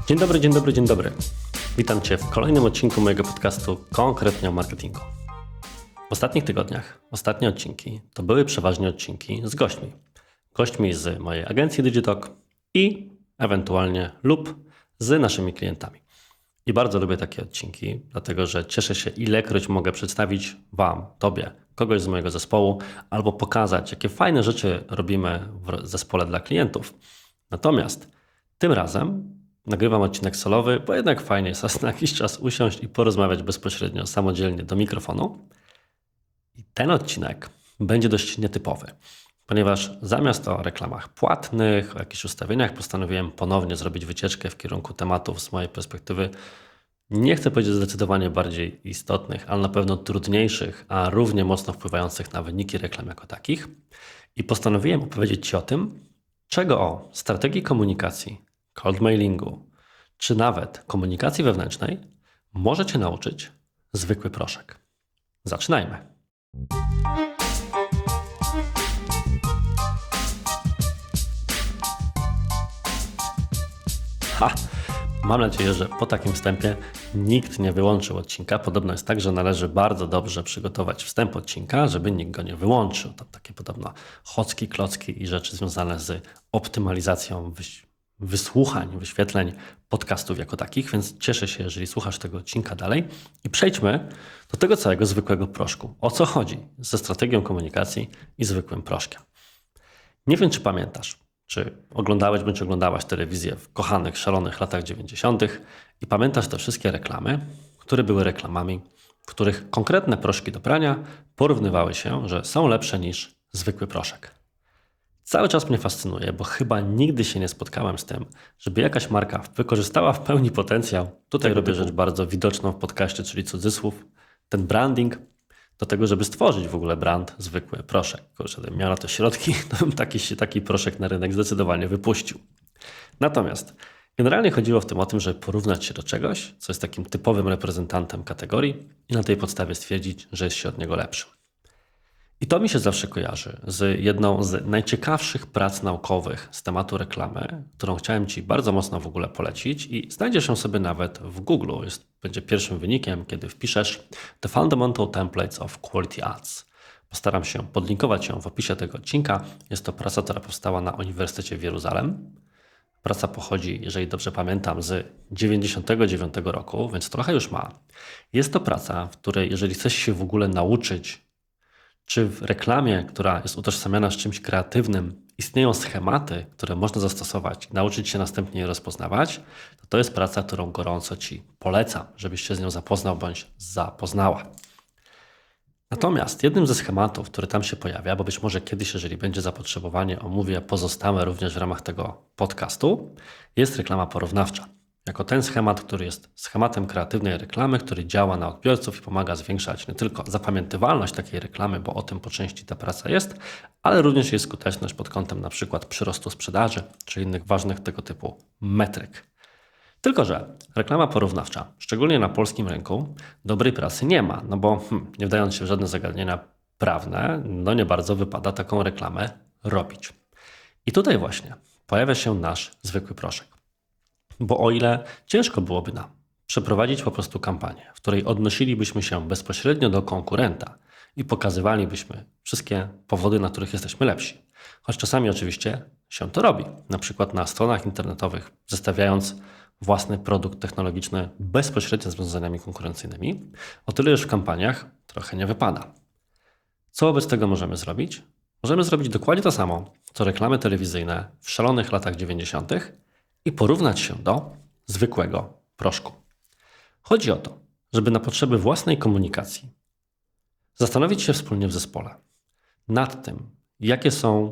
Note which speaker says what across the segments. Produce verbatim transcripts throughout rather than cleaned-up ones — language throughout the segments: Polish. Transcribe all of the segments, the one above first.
Speaker 1: Dzień dobry, dzień dobry, dzień dobry. Witam Cię w kolejnym odcinku mojego podcastu konkretnie o marketingu. W ostatnich tygodniach, ostatnie odcinki to były przeważnie odcinki z gośćmi. Gośćmi z mojej agencji Digitalk i ewentualnie lub z naszymi klientami. I bardzo lubię takie odcinki, dlatego że cieszę się, ilekroć mogę przedstawić Wam, Tobie, kogoś z mojego zespołu albo pokazać, jakie fajne rzeczy robimy w zespole dla klientów. Natomiast tym razem nagrywam odcinek solowy, bo jednak fajnie jest raz na jakiś czas usiąść i porozmawiać bezpośrednio, samodzielnie do mikrofonu. I ten odcinek będzie dość nietypowy, ponieważ zamiast o reklamach płatnych, o jakichś ustawieniach postanowiłem ponownie zrobić wycieczkę w kierunku tematów z mojej perspektywy, nie chcę powiedzieć zdecydowanie bardziej istotnych, ale na pewno trudniejszych, a równie mocno wpływających na wyniki reklam jako takich. I postanowiłem opowiedzieć Ci o tym, czego o strategii komunikacji, cold mailingu, czy nawet komunikacji wewnętrznej może Cię nauczyć zwykły proszek. Zaczynajmy. Ha! Mam nadzieję, że po takim wstępie nikt nie wyłączył odcinka. Podobno jest tak, że należy bardzo dobrze przygotować wstęp odcinka, żeby nikt go nie wyłączył. To takie podobno chocki, klocki i rzeczy związane z optymalizacją wysłuchań, wyświetleń podcastów jako takich, więc cieszę się, jeżeli słuchasz tego odcinka dalej. I przejdźmy do tego całego zwykłego proszku. O co chodzi ze strategią komunikacji i zwykłym proszkiem? Nie wiem, czy pamiętasz, czy oglądałeś bądź oglądałaś telewizję w kochanych, szalonych latach dziewięćdziesiątych i pamiętasz te wszystkie reklamy, które były reklamami, w których konkretne proszki do prania porównywały się, że są lepsze niż zwykły proszek. Cały czas mnie fascynuje, bo chyba nigdy się nie spotkałem z tym, żeby jakaś marka wykorzystała w pełni potencjał. Tutaj robię rzecz bardzo widoczną w podcaście, czyli cudzysłów, ten branding, do tego, żeby stworzyć w ogóle brand zwykły proszek. Gdybym miał na to środki, to bym taki, taki proszek na rynek zdecydowanie wypuścił. Natomiast generalnie chodziło w tym o tym, żeby porównać się do czegoś, co jest takim typowym reprezentantem kategorii i na tej podstawie stwierdzić, że jest się od niego lepszym. I to mi się zawsze kojarzy z jedną z najciekawszych prac naukowych z tematu reklamy, którą chciałem Ci bardzo mocno w ogóle polecić i znajdziesz ją sobie nawet w Google. Jest, będzie pierwszym wynikiem, kiedy wpiszesz The Fundamental Templates of Quality Ads. Postaram się podlinkować ją w opisie tego odcinka. Jest to praca, która powstała na Uniwersytecie w Jeruzalem. Praca pochodzi, jeżeli dobrze pamiętam, z dziewięćdziesiątego dziewiątego roku, więc trochę już ma. Jest to praca, w której jeżeli chcesz się w ogóle nauczyć, czy w reklamie, która jest utożsamiana z czymś kreatywnym, istnieją schematy, które można zastosować i nauczyć się następnie je rozpoznawać, to to jest praca, którą gorąco Ci polecam, żebyś się z nią zapoznał bądź zapoznała. Natomiast jednym ze schematów, który tam się pojawia, bo być może kiedyś, jeżeli będzie zapotrzebowanie, omówię pozostałe również w ramach tego podcastu, jest reklama porównawcza. Jako ten schemat, który jest schematem kreatywnej reklamy, który działa na odbiorców i pomaga zwiększać nie tylko zapamiętywalność takiej reklamy, bo o tym po części ta praca jest, ale również jej skuteczność pod kątem na przykład przyrostu sprzedaży czy innych ważnych tego typu metryk. Tylko że reklama porównawcza, szczególnie na polskim rynku, dobrej pracy nie ma, no bo hmm, nie wdając się w żadne zagadnienia prawne, no nie bardzo wypada taką reklamę robić. I tutaj właśnie pojawia się nasz zwykły proszek. Bo o ile ciężko byłoby nam przeprowadzić po prostu kampanię, w której odnosilibyśmy się bezpośrednio do konkurenta i pokazywalibyśmy wszystkie powody, na których jesteśmy lepsi, choć czasami oczywiście się to robi, na przykład na stronach internetowych, zestawiając własny produkt technologiczny bezpośrednio z rozwiązaniami konkurencyjnymi, o tyle już w kampaniach trochę nie wypada. Co wobec tego możemy zrobić? Możemy zrobić dokładnie to samo, co reklamy telewizyjne w szalonych latach dziewięćdziesiątych, i porównać się do zwykłego proszku. Chodzi o to, żeby na potrzeby własnej komunikacji zastanowić się wspólnie w zespole nad tym, jakie są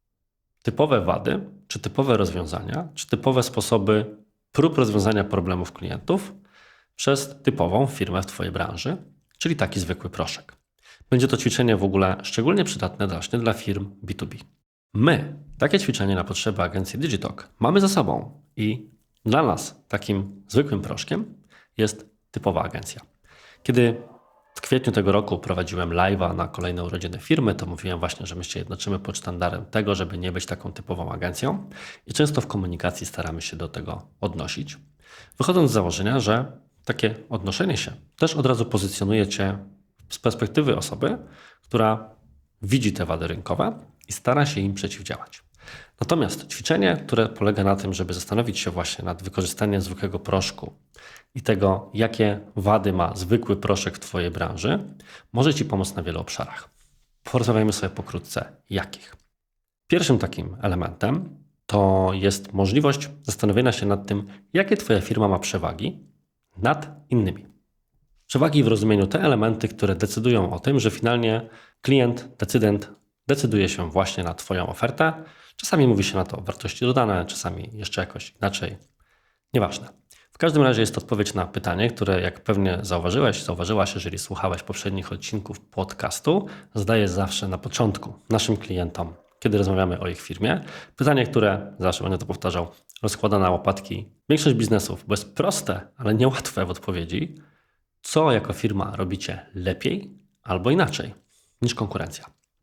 Speaker 1: typowe wady, czy typowe rozwiązania, czy typowe sposoby prób rozwiązania problemów klientów przez typową firmę w Twojej branży, czyli taki zwykły proszek. Będzie to ćwiczenie w ogóle szczególnie przydatne właśnie dla firm B dwa B. My takie ćwiczenie na potrzeby agencji Digitalk mamy za sobą i dla nas takim zwykłym proszkiem jest typowa agencja. Kiedy w kwietniu tego roku prowadziłem live'a na kolejne urodziny firmy, to mówiłem właśnie, że my się jednoczymy pod sztandarem tego, żeby nie być taką typową agencją i często w komunikacji staramy się do tego odnosić. Wychodząc z założenia, że takie odnoszenie się też od razu pozycjonuje Cię z perspektywy osoby, która widzi te wady rynkowe i stara się im przeciwdziałać. Natomiast ćwiczenie, które polega na tym, żeby zastanowić się właśnie nad wykorzystaniem zwykłego proszku i tego, jakie wady ma zwykły proszek w Twojej branży, może Ci pomóc na wielu obszarach. Porozmawiajmy sobie pokrótce, jakich. Pierwszym takim elementem to jest możliwość zastanowienia się nad tym, jakie Twoja firma ma przewagi nad innymi. Przewagi w rozumieniu te elementy, które decydują o tym, że finalnie klient, decydent decyduje się właśnie na Twoją ofertę. Czasami mówi się na to wartości dodane, czasami jeszcze jakoś inaczej. Nieważne. W każdym razie jest to odpowiedź na pytanie, które jak pewnie zauważyłeś, zauważyłaś, jeżeli słuchałeś poprzednich odcinków podcastu, zadaję zawsze na początku naszym klientom, kiedy rozmawiamy o ich firmie. Pytanie, które, zawsze będę to powtarzał, rozkłada na łopatki większość biznesów, bo jest proste, ale niełatwe w odpowiedzi. Co jako firma robicie lepiej albo inaczej niż konkurencja?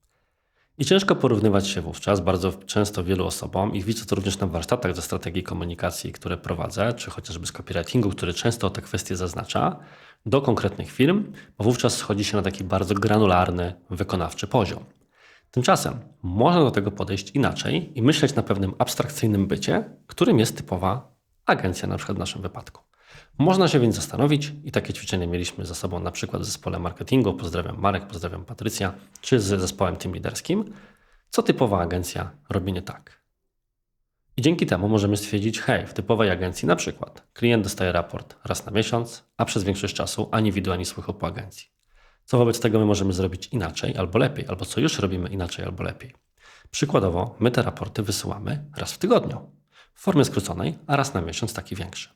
Speaker 1: I ciężko porównywać się wówczas bardzo często wielu osobom i widzę to również na warsztatach ze strategii komunikacji, które prowadzę, czy chociażby z copywritingu, który często te kwestie zaznacza, do konkretnych firm, bo wówczas schodzi się na taki bardzo granularny, wykonawczy poziom. Tymczasem można do tego podejść inaczej i myśleć na pewnym abstrakcyjnym bycie, którym jest typowa agencja, na przykład w naszym wypadku. Można się więc zastanowić i takie ćwiczenie mieliśmy ze sobą na przykład w zespole marketingu, pozdrawiam Marek, pozdrawiam Patrycja, czy z zespołem team liderskim, co typowa agencja robi nie tak. I dzięki temu możemy stwierdzić, hej, w typowej agencji na przykład klient dostaje raport raz na miesiąc, a przez większość czasu ani widu, ani słychu po agencji. Co wobec tego my możemy zrobić inaczej albo lepiej, albo co już robimy inaczej albo lepiej. Przykładowo my te raporty wysyłamy raz w tygodniu, w formie skróconej, a raz na miesiąc taki większy.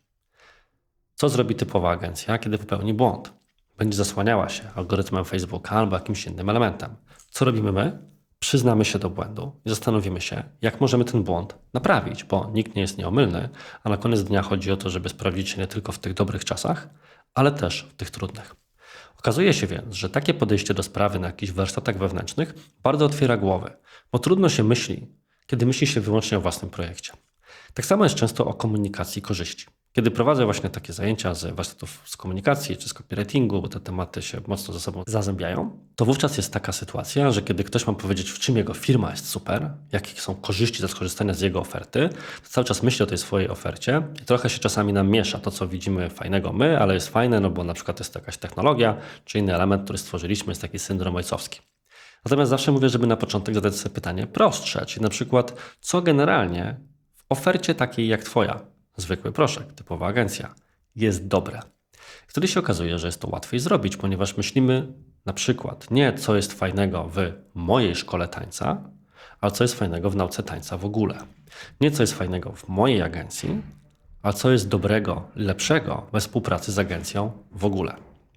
Speaker 1: Co zrobi typowa agencja, kiedy popełni błąd? Będzie zasłaniała się algorytmem Facebooka albo jakimś innym elementem. Co robimy my? Przyznamy się do błędu i zastanowimy się, jak możemy ten błąd naprawić, bo nikt nie jest nieomylny, a na koniec dnia chodzi o to, żeby sprawdzić się nie tylko w tych dobrych czasach, ale też w tych trudnych. Okazuje się więc, że takie podejście do sprawy na jakichś warsztatach wewnętrznych bardzo otwiera głowę, bo trudno się myśli, kiedy myśli się wyłącznie o własnym projekcie. Tak samo jest często o komunikacji korzyści. Kiedy prowadzę właśnie takie zajęcia z warsztatów z komunikacji czy z copywritingu, bo te tematy się mocno ze sobą zazębiają, to wówczas jest taka sytuacja, że kiedy ktoś ma powiedzieć, w czym jego firma jest super, jakie są korzyści ze skorzystania z jego oferty, to cały czas myśli o tej swojej ofercie i trochę się czasami nam miesza to, co widzimy fajnego my, ale jest fajne, no bo na przykład jest to jakaś technologia czy inny element, który stworzyliśmy, jest taki syndrom ojcowski. Natomiast zawsze mówię, żeby na początek zadać sobie pytanie prostsze, czyli na przykład, co generalnie w ofercie takiej jak Twoja, zwykły proszek, typowa agencja, jest dobre. Wtedy się okazuje, że jest to łatwiej zrobić, ponieważ myślimy na przykład nie co jest fajnego w mojej szkole tańca, ale co jest fajnego w nauce tańca w ogóle. Nie co jest fajnego w mojej agencji, a co jest dobrego, lepszego we współpracy z agencją w ogóle.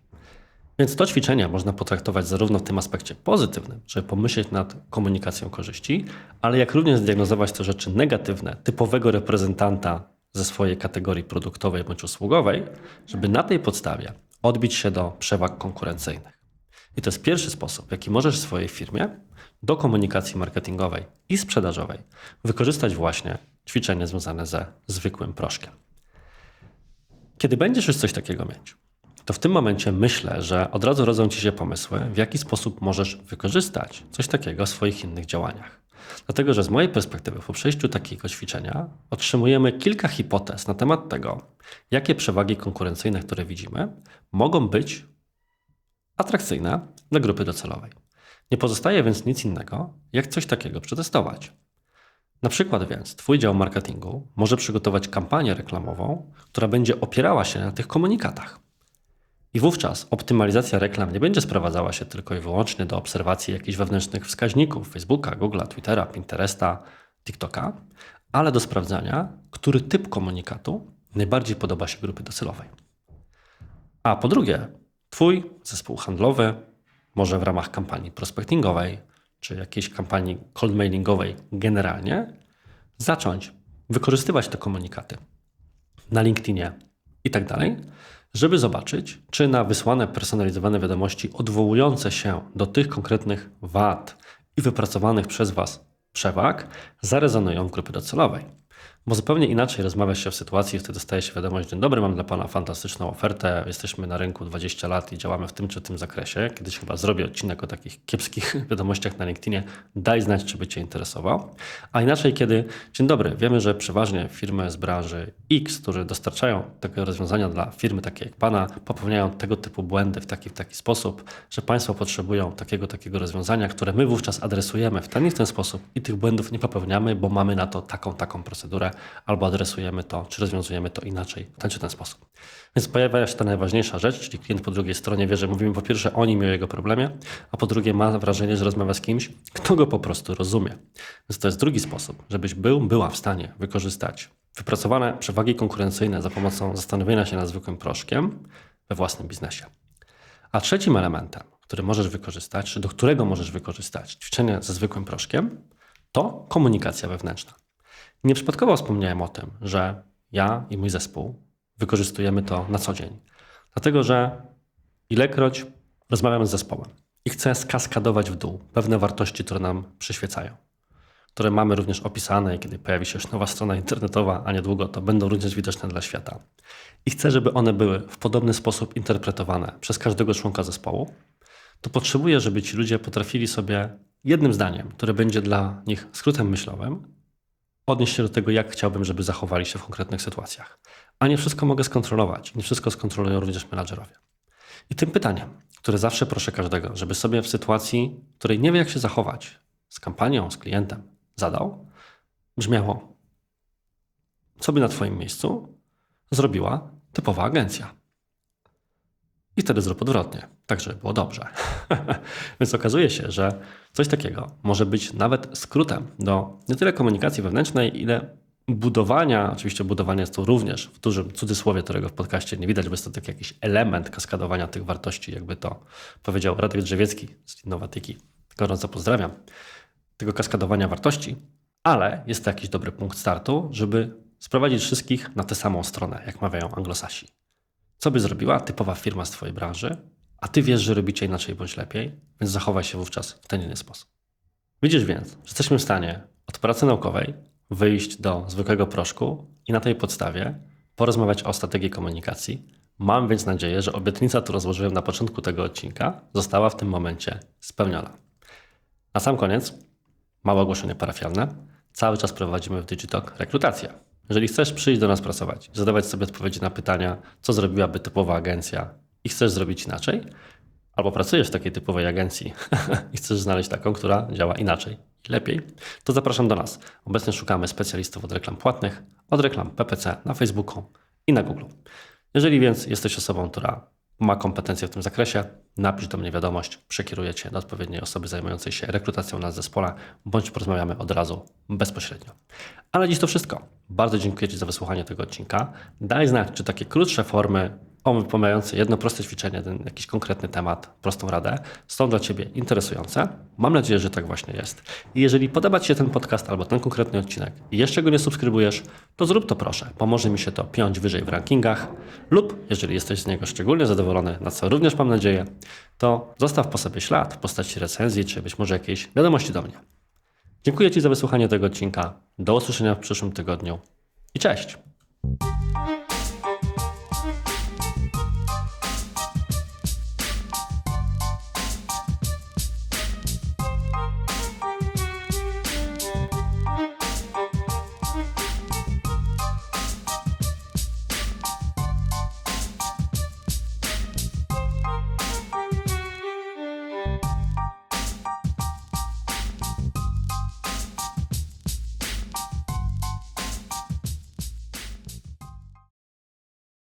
Speaker 1: Więc to ćwiczenie można potraktować zarówno w tym aspekcie pozytywnym, żeby pomyśleć nad komunikacją korzyści, ale jak również zdiagnozować te rzeczy negatywne, typowego reprezentanta ze swojej kategorii produktowej bądź usługowej, żeby na tej podstawie odbić się do przewag konkurencyjnych. I to jest pierwszy sposób, w jaki możesz w swojej firmie do komunikacji marketingowej i sprzedażowej wykorzystać właśnie ćwiczenie związane ze zwykłym proszkiem. Kiedy będziesz już coś takiego mieć, to w tym momencie myślę, że od razu rodzą Ci się pomysły, w jaki sposób możesz wykorzystać coś takiego w swoich innych działaniach. Dlatego, że z mojej perspektywy po przejściu takiego ćwiczenia otrzymujemy kilka hipotez na temat tego, jakie przewagi konkurencyjne, które widzimy, mogą być atrakcyjne dla grupy docelowej. Nie pozostaje więc nic innego, jak coś takiego przetestować. Na przykład więc Twój dział marketingu może przygotować kampanię reklamową, która będzie opierała się na tych komunikatach. I wówczas optymalizacja reklam nie będzie sprowadzała się tylko i wyłącznie do obserwacji jakichś wewnętrznych wskaźników Facebooka, Google'a, Twittera, Pinteresta, TikToka, ale do sprawdzania, który typ komunikatu najbardziej podoba się grupie docelowej. A po drugie, Twój zespół handlowy może w ramach kampanii prospectingowej czy jakiejś kampanii cold mailingowej generalnie zacząć wykorzystywać te komunikaty na LinkedInie i tak dalej, żeby zobaczyć, czy na wysłane personalizowane wiadomości odwołujące się do tych konkretnych wad i wypracowanych przez Was przewag zarezonują w grupie docelowej. Bo zupełnie inaczej rozmawia się w sytuacji, wtedy dostaje się wiadomość: dzień dobry, mam dla Pana fantastyczną ofertę, jesteśmy na rynku dwadzieścia lat i działamy w tym czy tym zakresie. Kiedyś chyba zrobię odcinek o takich kiepskich wiadomościach na LinkedInie, daj znać, czy by Cię interesował. A inaczej, kiedy dzień dobry, wiemy, że przeważnie firmy z branży X, które dostarczają tego rozwiązania dla firmy takiej jak Pana, popełniają tego typu błędy w taki w taki sposób, że Państwo potrzebują takiego takiego rozwiązania, które my wówczas adresujemy w ten i w ten sposób i tych błędów nie popełniamy, bo mamy na to taką, taką procedurę, albo adresujemy to, czy rozwiązujemy to inaczej, w ten czy ten sposób. Więc pojawia się ta najważniejsza rzecz, czyli klient po drugiej stronie wie, że mówimy po pierwsze o nim i o jego problemie, a po drugie ma wrażenie, że rozmawia z kimś, kto go po prostu rozumie. Więc to jest drugi sposób, żebyś był, była w stanie wykorzystać wypracowane przewagi konkurencyjne za pomocą zastanowienia się nad zwykłym proszkiem we własnym biznesie. A trzecim elementem, który możesz wykorzystać, czy do którego możesz wykorzystać ćwiczenie ze zwykłym proszkiem, to komunikacja wewnętrzna. Nieprzypadkowo wspomniałem o tym, że ja i mój zespół wykorzystujemy to na co dzień. Dlatego, że ilekroć rozmawiam z zespołem i chcę skaskadować w dół pewne wartości, które nam przyświecają, które mamy również opisane i kiedy pojawi się już nowa strona internetowa, a niedługo to będą również widoczne dla świata. I chcę, żeby one były w podobny sposób interpretowane przez każdego członka zespołu, to potrzebuję, żeby ci ludzie potrafili sobie jednym zdaniem, które będzie dla nich skrótem myślowym, odnieść się do tego, jak chciałbym, żeby zachowali się w konkretnych sytuacjach. A nie wszystko mogę skontrolować. Nie wszystko skontrolują również menadżerowie. I tym pytaniem, które zawsze proszę każdego, żeby sobie w sytuacji, w której nie wie, jak się zachować z kampanią, z klientem, zadał, brzmiało: co by na Twoim miejscu zrobiła typowa agencja? I wtedy zrób odwrotnie, tak żeby było dobrze. Więc okazuje się, że coś takiego może być nawet skrótem do nie tyle komunikacji wewnętrznej, ile budowania, oczywiście budowanie jest to również w dużym cudzysłowie, którego w podcaście nie widać, bo jest to taki jakiś element kaskadowania tych wartości, jakby to powiedział Radek Drzewiecki z Innowatyki. Gorąco pozdrawiam. Tego kaskadowania wartości, ale jest to jakiś dobry punkt startu, żeby sprowadzić wszystkich na tę samą stronę, jak mawiają Anglosasi. Co by zrobiła typowa firma z Twojej branży, a Ty wiesz, że robicie inaczej bądź lepiej, więc zachowaj się wówczas w ten inny sposób. Widzisz więc, że jesteśmy w stanie od pracy naukowej wyjść do zwykłego proszku i na tej podstawie porozmawiać o strategii komunikacji. Mam więc nadzieję, że obietnica, którą złożyłem na początku tego odcinka, została w tym momencie spełniona. Na sam koniec małe ogłoszenie parafialne. Cały czas prowadzimy w Digitalk rekrutację. Jeżeli chcesz przyjść do nas pracować, zadawać sobie odpowiedzi na pytania, co zrobiłaby typowa agencja i chcesz zrobić inaczej, albo pracujesz w takiej typowej agencji i chcesz znaleźć taką, która działa inaczej i lepiej, to zapraszam do nas. Obecnie szukamy specjalistów od reklam płatnych, od reklam P P C na Facebooku i na Google. Jeżeli więc jesteś osobą, która ma kompetencje w tym zakresie, napisz do mnie wiadomość, przekieruję Cię do odpowiedniej osoby zajmującej się rekrutacją na zespole, bądź porozmawiamy od razu bezpośrednio. Ale dziś to wszystko. Bardzo dziękuję Ci za wysłuchanie tego odcinka. Daj znać, czy takie krótsze formy pomijające jedno proste ćwiczenie, ten jakiś konkretny temat, prostą radę, są dla Ciebie interesujące. Mam nadzieję, że tak właśnie jest. I jeżeli podoba Ci się ten podcast albo ten konkretny odcinek i jeszcze go nie subskrybujesz, to zrób to proszę. Pomoże mi się to piąć wyżej w rankingach lub jeżeli jesteś z niego szczególnie zadowolony, na co również mam nadzieję, to zostaw po sobie ślad w postaci recenzji czy być może jakiejś wiadomości do mnie. Dziękuję Ci za wysłuchanie tego odcinka. Do usłyszenia w przyszłym tygodniu i cześć!